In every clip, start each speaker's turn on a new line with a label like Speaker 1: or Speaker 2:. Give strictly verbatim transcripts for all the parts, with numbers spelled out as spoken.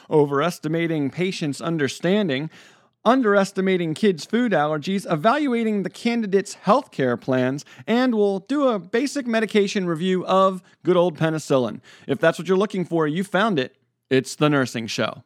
Speaker 1: overestimating patients' understanding, underestimating kids' food allergies, evaluating the candidates' healthcare plans, and we'll do a basic medication review of good old penicillin. If that's what you're looking for, you found it. It's The Nursing Show.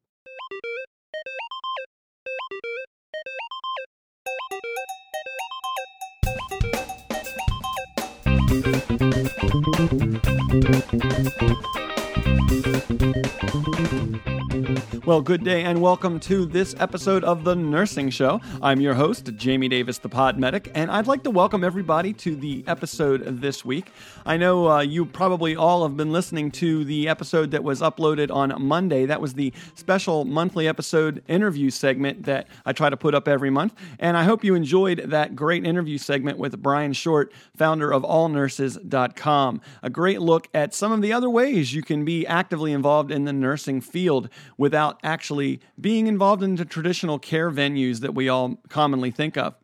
Speaker 1: Well, good day and welcome to this episode of The Nursing Show. I'm your host, Jamie Davis, the Pod Medic, and I'd like to welcome everybody to the episode this week. I know uh, you probably all have been listening to the episode that was uploaded on Monday. That was the special monthly episode interview segment that I try to put up every month, and I hope you enjoyed that great interview segment with Brian Short, founder of all nurses dot com. A great look at some of the other ways you can be actively involved in the nursing field without actually being involved in the traditional care venues that we all commonly think of.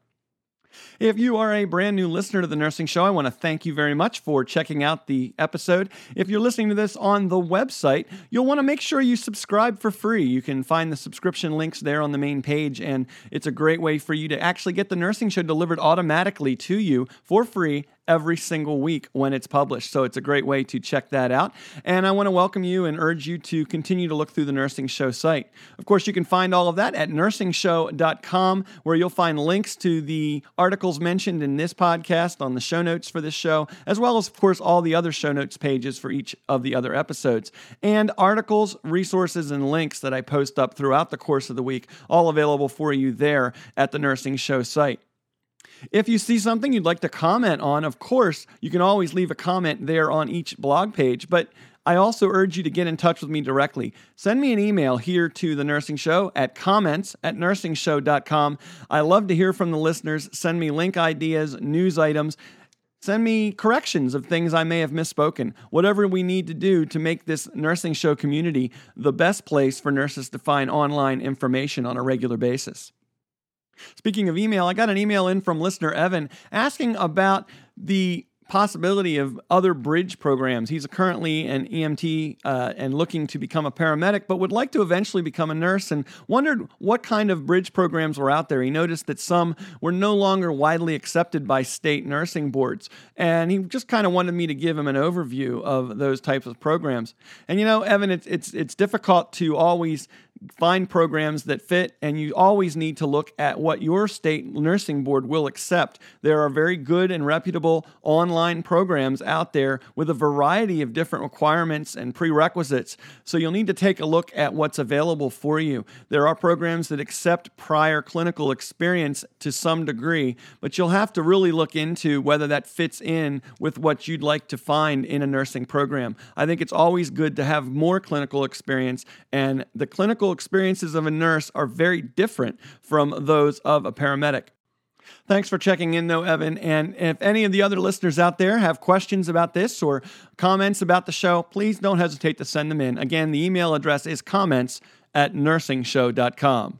Speaker 1: If you are a brand new listener to The Nursing Show, I want to thank you very much for checking out the episode. If you're listening to this on the website, you'll want to make sure you subscribe for free. You can find the subscription links there on the main page, and it's a great way for you to actually get The Nursing Show delivered automatically to you for free every single week when it's published. So it's a great way to check that out. And I want to welcome you and urge you to continue to look through the Nursing Show site. Of course, you can find all of that at nursing show dot com, where you'll find links to the articles mentioned in this podcast on the show notes for this show, as well as, of course, all the other show notes pages for each of the other episodes. And articles, resources, and links that I post up throughout the course of the week, all available for you there at the Nursing Show site. If you see something you'd like to comment on, of course, you can always leave a comment there on each blog page, but I also urge you to get in touch with me directly. Send me an email here to The Nursing Show at comments at nursing show dot com. I love to hear from the listeners. Send me link ideas, news items. Send me corrections of things I may have misspoken. Whatever we need to do to make this Nursing Show community the best place for nurses to find online information on a regular basis. Speaking of email, I got an email in from listener Evan asking about the possibility of other bridge programs. He's currently an E M T uh, and looking to become a paramedic, but would like to eventually become a nurse and wondered what kind of bridge programs were out there. He noticed that some were no longer widely accepted by state nursing boards, and he just kind of wanted me to give him an overview of those types of programs. And you know, Evan, it's it's it's difficult to always find programs that fit, and you always need to look at what your state nursing board will accept. There are very good and reputable online programs out there with a variety of different requirements and prerequisites, so you'll need to take a look at what's available for you. There are programs that accept prior clinical experience to some degree, but you'll have to really look into whether that fits in with what you'd like to find in a nursing program. I think it's always good to have more clinical experience, and the clinical experiences of a nurse are very different from those of a paramedic. Thanks for checking in, though, Evan. And if any of the other listeners out there have questions about this or comments about the show, please don't hesitate to send them in. Again, the email address is comments at nursing show dot com.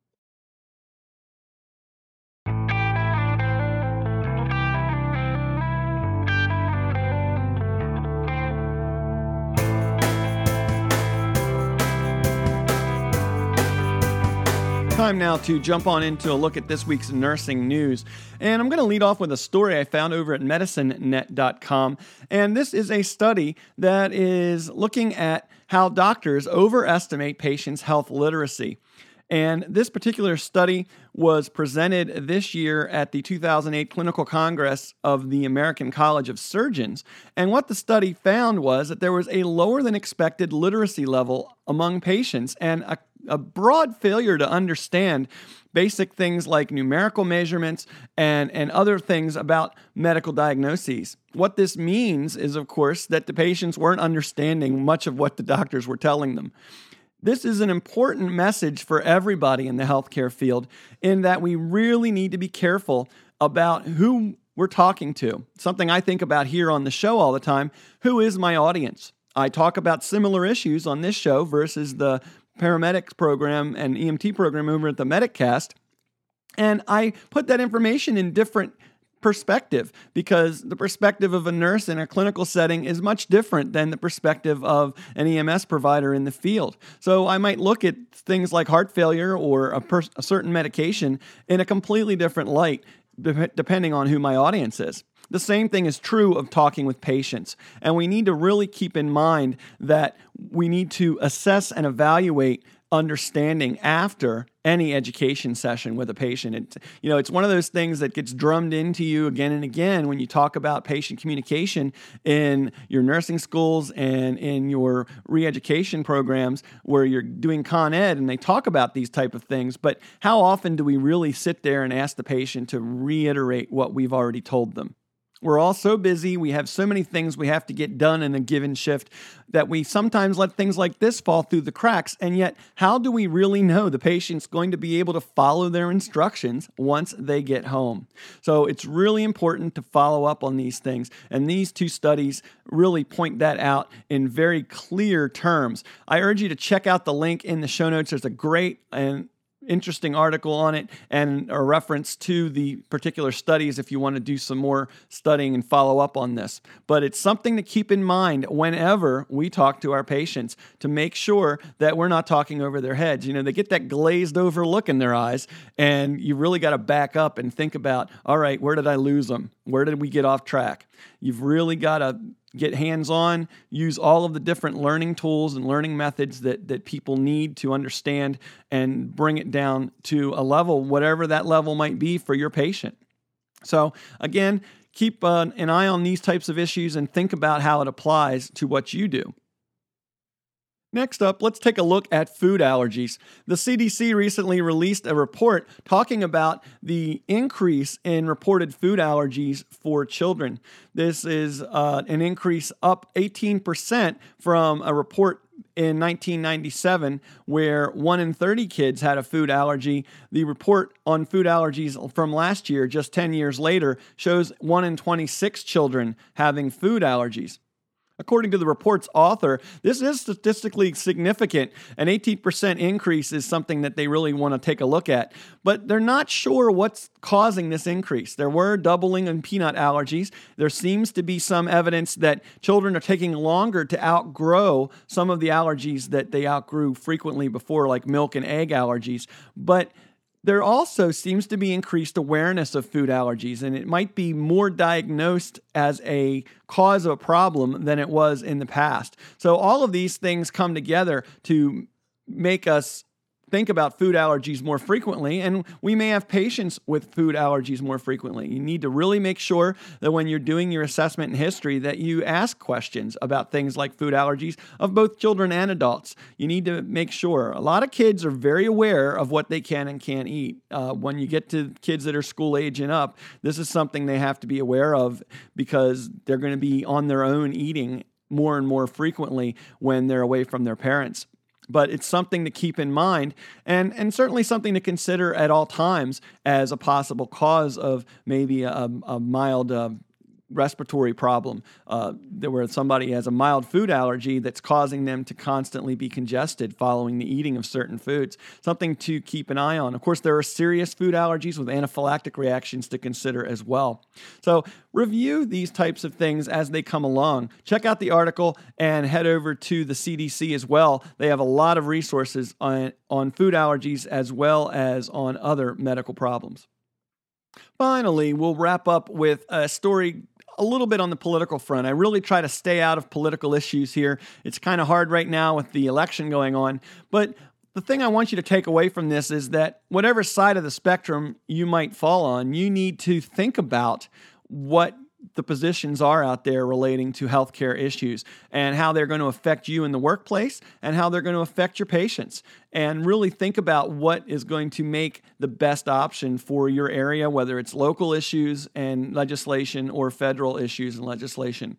Speaker 1: Time now to jump on into a look at this week's nursing news. And I'm going to lead off with a story I found over at medicine net dot com. And this is a study that is looking at how doctors overestimate patients' health literacy. And this particular study was presented this year at the two thousand eight Clinical Congress of the American College of Surgeons. And what the study found was that there was a lower than expected literacy level among patients and a, a broad failure to understand basic things like numerical measurements and, and other things about medical diagnoses. What this means is, of course, that the patients weren't understanding much of what the doctors were telling them. This is an important message for everybody in the healthcare field in that we really need to be careful about who we're talking to. Something I think about here on the show all the time. Who is my audience? I talk about similar issues on this show versus the paramedics program and E M T program over at the MedicCast. And I put that information in different perspective, because the perspective of a nurse in a clinical setting is much different than the perspective of an E M S provider in the field. So I might look at things like heart failure or a, pers- a certain medication in a completely different light, de- depending on who my audience is. The same thing is true of talking with patients, and we need to really keep in mind that we need to assess and evaluate understanding after any education session with a patient. It, you know, it's one of those things that gets drummed into you again and again when you talk about patient communication in your nursing schools and in your re-education programs where you're doing Con Ed, and they talk about these type of things. But how often do we really sit there and ask the patient to reiterate what we've already told them? We're all so busy, we have so many things we have to get done in a given shift that we sometimes let things like this fall through the cracks, and yet how do we really know the patient's going to be able to follow their instructions once they get home? So it's really important to follow up on these things, and these two studies really point that out in very clear terms. I urge you to check out the link in the show notes. There's a great and interesting article on it and a reference to the particular studies if you want to do some more studying and follow up on this. But it's something to keep in mind whenever we talk to our patients to make sure that we're not talking over their heads. You know, they get that glazed over look in their eyes, and you really got to back up and think about, all right, where did I lose them? Where did we get off track? You've really got to get hands-on, use all of the different learning tools and learning methods that, that people need to understand, and bring it down to a level, whatever that level might be for your patient. So again, keep uh, an eye on these types of issues and think about how it applies to what you do. Next up, let's take a look at food allergies. The C D C recently released a report talking about the increase in reported food allergies for children. This is uh, an increase up eighteen percent from a report in nineteen ninety-seven, where one in thirty kids had a food allergy. The report on food allergies from last year, just ten years later, shows one in twenty-six children having food allergies. According to the report's author, this is statistically significant. An eighteen percent increase is something that they really want to take a look at, but they're not sure what's causing this increase. There were doubling in peanut allergies. There seems to be some evidence that children are taking longer to outgrow some of the allergies that they outgrew frequently before, like milk and egg allergies. But there also seems to be increased awareness of food allergies, and it might be more diagnosed as a cause of a problem than it was in the past. So all of these things come together to make us think about food allergies more frequently, and we may have patients with food allergies more frequently. You need to really make sure that when you're doing your assessment in history that you ask questions about things like food allergies of both children and adults. You need to make sure. A lot of kids are very aware of what they can and can't eat. Uh, when you get to kids that are school age and up, this is something they have to be aware of because they're going to be on their own eating more and more frequently when they're away from their parents. But it's something to keep in mind, and, and certainly something to consider at all times as a possible cause of maybe a, a mild uh, respiratory problem, uh, where somebody has a mild food allergy that's causing them to constantly be congested following the eating of certain foods. Something to keep an eye on. Of course, there are serious food allergies with anaphylactic reactions to consider as well. So review these types of things as they come along. Check out the article and head over to the C D C as well. They have a lot of resources on, on food allergies as well as on other medical problems. Finally, we'll wrap up with a story a little bit on the political front. I really try to stay out of political issues here. It's kind of hard right now with the election going on. But the thing I want you to take away from this is that whatever side of the spectrum you might fall on, you need to think about what the positions are out there relating to healthcare issues and how they're going to affect you in the workplace and how they're going to affect your patients. And really think about what is going to make the best option for your area, whether it's local issues and legislation or federal issues and legislation.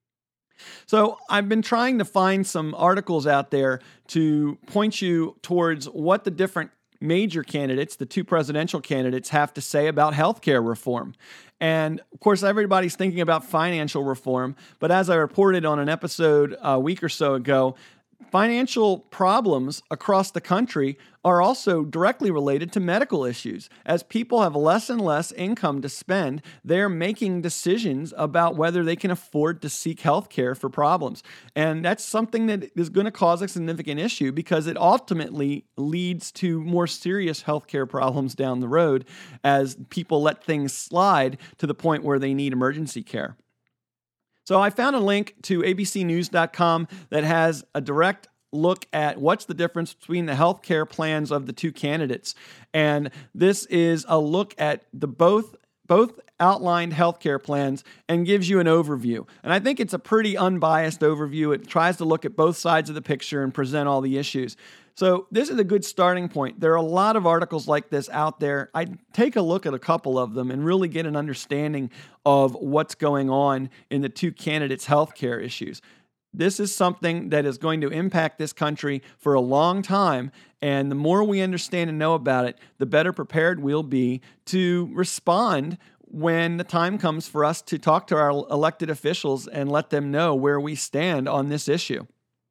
Speaker 1: So I've been trying to find some articles out there to point you towards what the different major candidates, the two presidential candidates, have to say about healthcare reform. And of course, everybody's thinking about financial reform, but as I reported on an episode a week or so ago, Financial problems across the country are also directly related to medical issues. As people have less and less income to spend, they're making decisions about whether they can afford to seek health care for problems. And that's something that is going to cause a significant issue because it ultimately leads to more serious health care problems down the road as people let things slide to the point where they need emergency care. So I found a link to A B C news dot com that has a direct look at what's the difference between the healthcare plans of the two candidates. And this is a look at the both both outlined healthcare plans and gives you an overview. And I think it's a pretty unbiased overview. It tries to look at both sides of the picture and present all the issues. So this is a good starting point. There are a lot of articles like this out there. I take a look at a couple of them and really get an understanding of what's going on in the two candidates' healthcare issues. This is something that is going to impact this country for a long time, and the more we understand and know about it, the better prepared we'll be to respond when the time comes for us to talk to our elected officials and let them know where we stand on this issue.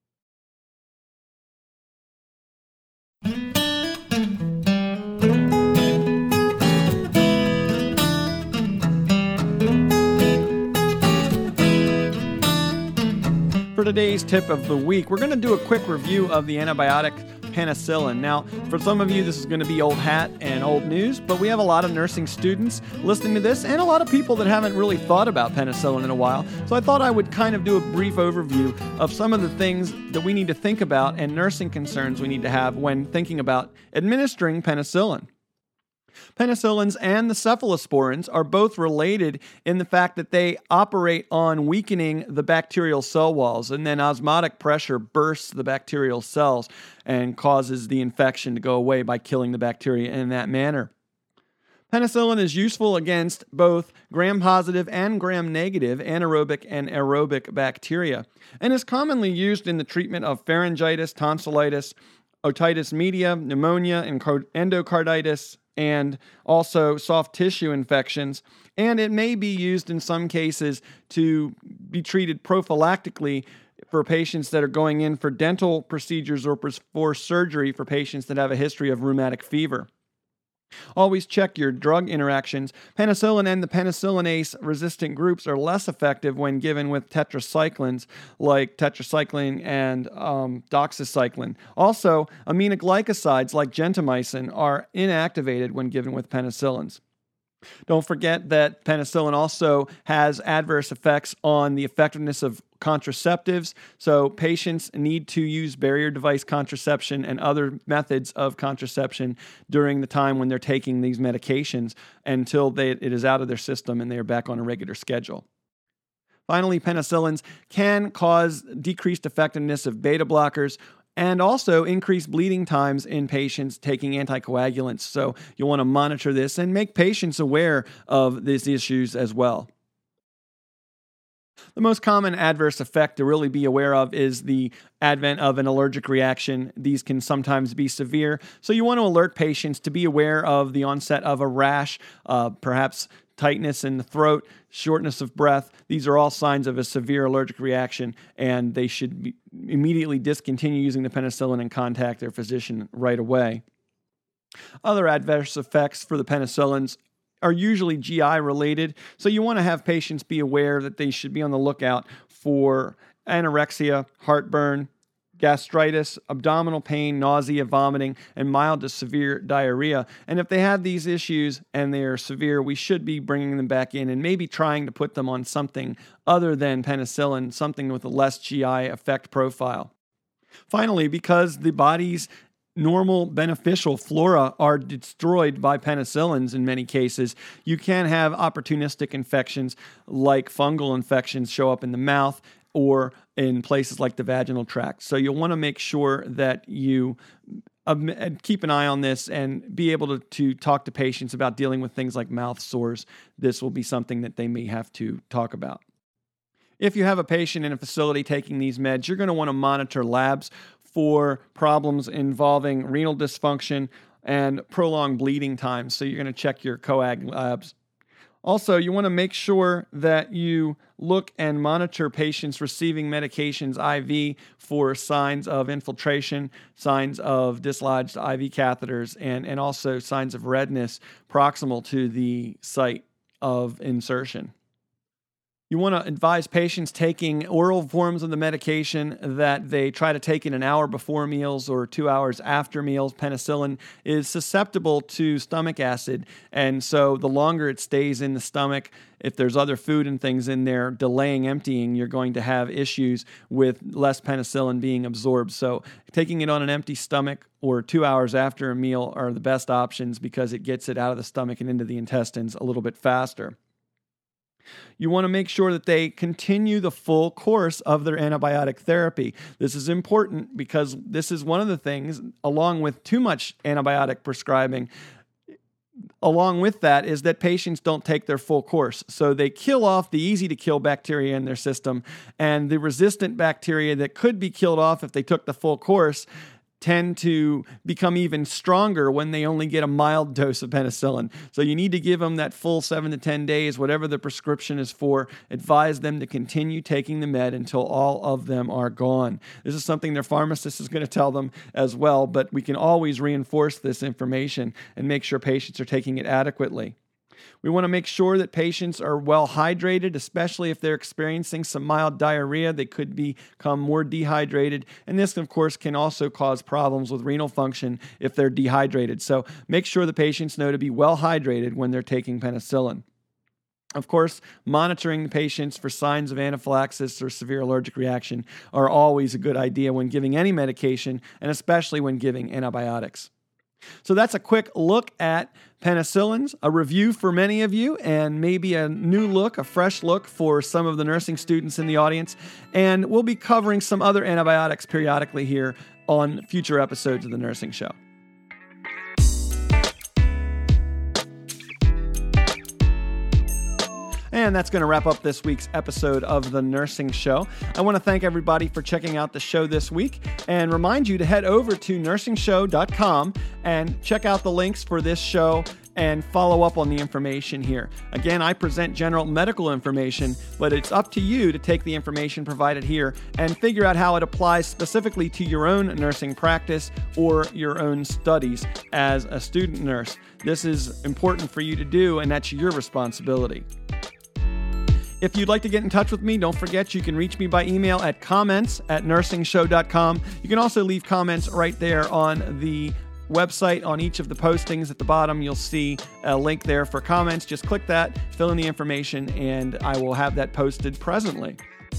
Speaker 1: For today's tip of the week, we're going to do a quick review of the antibiotic penicillin. Now, for some of you, this is going to be old hat and old news, but we have a lot of nursing students listening to this and a lot of people that haven't really thought about penicillin in a while. So I thought I would kind of do a brief overview of some of the things that we need to think about and nursing concerns we need to have when thinking about administering penicillin. Penicillins and the cephalosporins are both related in the fact that they operate on weakening the bacterial cell walls, and then osmotic pressure bursts the bacterial cells and causes the infection to go away by killing the bacteria in that manner. Penicillin is useful against both gram-positive and gram-negative anaerobic and aerobic bacteria, and is commonly used in the treatment of pharyngitis, tonsillitis, otitis media, pneumonia, and endocarditis, and also soft tissue infections, and it may be used in some cases to be treated prophylactically for patients that are going in for dental procedures or for surgery for patients that have a history of rheumatic fever. Always check your drug interactions. Penicillin and the penicillinase-resistant groups are less effective when given with tetracyclines like tetracycline and um, doxycycline. Also, aminoglycosides like gentamicin are inactivated when given with penicillins. Don't forget that penicillin also has adverse effects on the effectiveness of contraceptives, so patients need to use barrier device contraception and other methods of contraception during the time when they're taking these medications until they, it is out of their system and they are back on a regular schedule. Finally, penicillins can cause decreased effectiveness of beta blockers and also increase bleeding times in patients taking anticoagulants. So you'll want to monitor this and make patients aware of these issues as well. The most common adverse effect to really be aware of is the advent of an allergic reaction. These can sometimes be severe, so you want to alert patients to be aware of the onset of a rash, uh, perhaps tightness in the throat, shortness of breath. These are all signs of a severe allergic reaction, and they should be immediately discontinue using the penicillin and contact their physician right away. Other adverse effects for the penicillins are usually G I related, so you want to have patients be aware that they should be on the lookout for anorexia, heartburn, gastritis, abdominal pain, nausea, vomiting, and mild to severe diarrhea. And if they have these issues and they are severe, we should be bringing them back in and maybe trying to put them on something other than penicillin, something with a less G I effect profile. Finally, because the body's normal beneficial flora are destroyed by penicillins in many cases, you can have opportunistic infections like fungal infections show up in the mouth or in places like the vaginal tract. So you'll want to make sure that you um, keep an eye on this and be able to, to talk to patients about dealing with things like mouth sores. This will be something that they may have to talk about. If you have a patient in a facility taking these meds, you're going to want to monitor labs for problems involving renal dysfunction and prolonged bleeding times. So you're going to check your coag labs. Also, you want to make sure that you look and monitor patients receiving medications I V for signs of infiltration, signs of dislodged I V catheters, and, and also signs of redness proximal to the site of insertion. You want to advise patients taking oral forms of the medication that they try to take in an hour before meals or two hours after meals. Penicillin is susceptible to stomach acid, and so the longer it stays in the stomach, if there's other food and things in there delaying emptying, you're going to have issues with less penicillin being absorbed. So taking it on an empty stomach or two hours after a meal are the best options because it gets it out of the stomach and into the intestines a little bit faster. You want to make sure that they continue the full course of their antibiotic therapy. This is important because this is one of the things, along with too much antibiotic prescribing, along with that is that patients don't take their full course. So they kill off the easy-to-kill bacteria in their system, and the resistant bacteria that could be killed off if they took the full course tend to become even stronger when they only get a mild dose of penicillin. So you need to give them that full seven to ten days, whatever the prescription is for. Advise them to continue taking the med until all of them are gone. This is something their pharmacist is going to tell them as well, but we can always reinforce this information and make sure patients are taking it adequately. We want to make sure that patients are well hydrated, especially if they're experiencing some mild diarrhea. They could become more dehydrated. And this, of course, can also cause problems with renal function if they're dehydrated. So make sure the patients know to be well hydrated when they're taking penicillin. Of course, monitoring the patients for signs of anaphylaxis or severe allergic reaction are always a good idea when giving any medication, and especially when giving antibiotics. So that's a quick look at penicillins, a review for many of you, and maybe a new look, a fresh look for some of the nursing students in the audience. And we'll be covering some other antibiotics periodically here on future episodes of The Nursing Show. And that's going to wrap up this week's episode of The Nursing Show. I want to thank everybody for checking out the show this week and remind you to head over to nursing show dot com and check out the links for this show and follow up on the information here. Again, I present general medical information, but it's up to you to take the information provided here and figure out how it applies specifically to your own nursing practice or your own studies as a student nurse. This is important for you to do, and that's your responsibility. If you'd like to get in touch with me, don't forget you can reach me by email at comments at nursing show dot com. You can also leave comments right there on the website on each of the postings. At the bottom, you'll see a link there for comments. Just click that, fill in the information, and I will have that posted presently.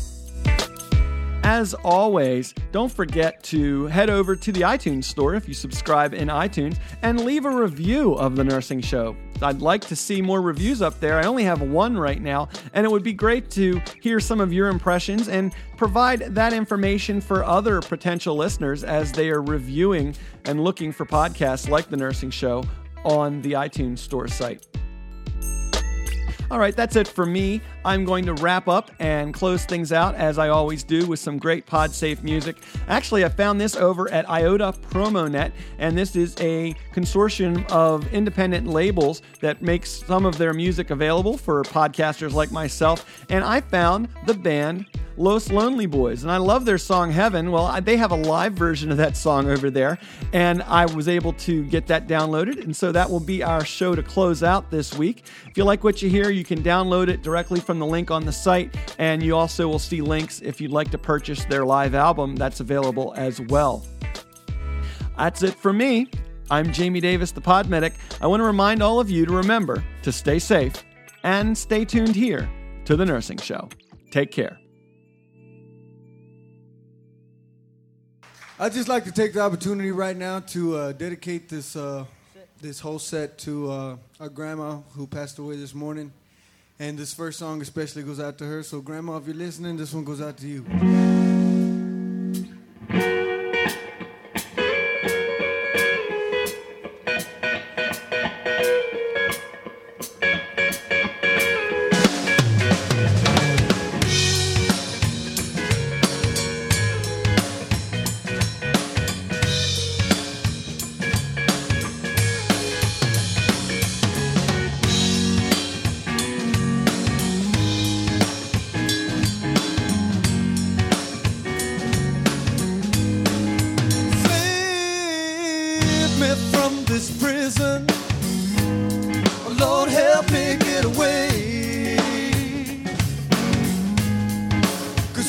Speaker 1: As always, don't forget to head over to the iTunes store if you subscribe in iTunes and leave a review of The Nursing Show. I'd like to see more reviews up there. I only have one right now, and it would be great to hear some of your impressions and provide that information for other potential listeners as they are reviewing and looking for podcasts like The Nursing Show on the iTunes store site. All right, that's it for me. I'm going to wrap up and close things out, as I always do, with some great PodSafe music. Actually, I found this over at Iota PromoNet, and this is a consortium of independent labels that makes some of their music available for podcasters like myself, and I found the band Los Lonely Boys, and I love their song Heaven. Well, they have a live version of that song over there, and I was able to get that downloaded, and so that will be our show to close out this week. If you like what you hear, you can download it directly from the link on the site, and you also will see links if you'd like to purchase their live album. That's available as well. That's it for me. I'm Jamie Davis, the Pod Medic. I want to remind all of you to remember to stay safe and stay tuned here to The Nursing Show. Take care.
Speaker 2: I'd just like to take the opportunity right now to uh, dedicate this uh, this whole set to uh, our grandma who passed away this morning. And this first song especially goes out to her. So, Grandma, if you're listening, this one goes out to you. this prison. Lord, help me get away. 'Cause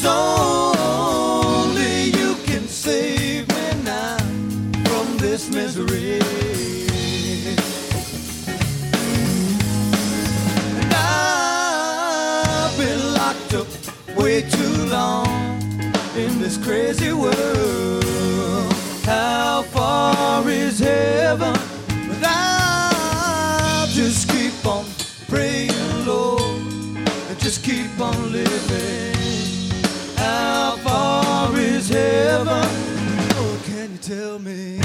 Speaker 2: only you can save me now from this misery. And I've been locked up way too long in this crazy world. How far is heaven? But I'll just keep on praying, Lord, and just keep on living. How far is heaven? Oh, can you tell me?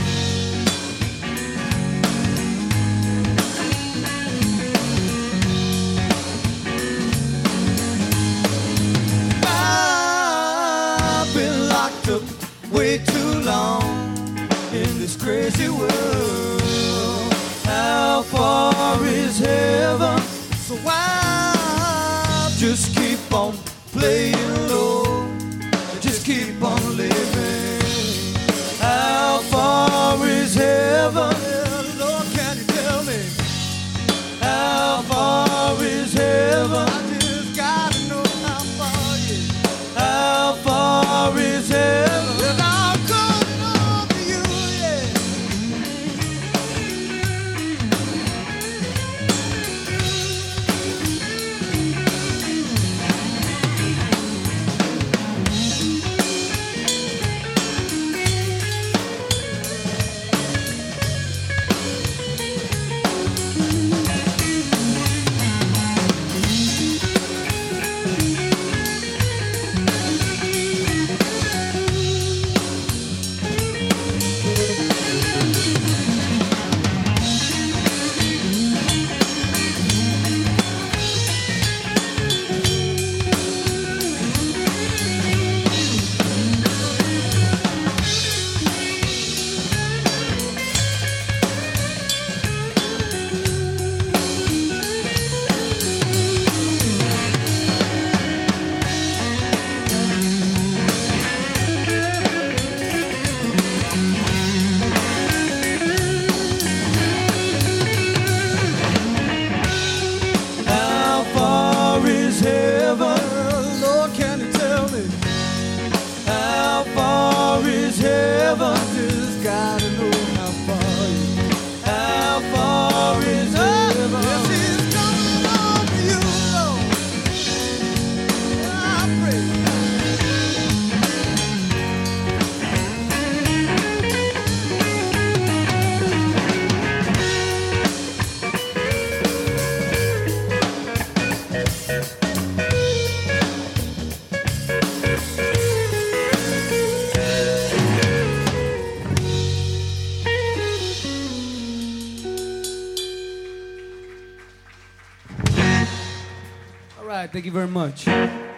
Speaker 2: I've been locked up way too long in this crazy world. How far is heaven? So I'll just keep on playing, Lord, and just keep on living. How far is heaven? Lord, can you tell me? How far is heaven? I just gotta know how far, yeah. How far is heaven? And I'll come on to you, yeah. How far is heaven? Lord, can you tell me? How far is heaven? Just gotta know how far. How far is heaven? Yes, it's coming on to you, Lord. I pray.
Speaker 3: All right, thank you very much.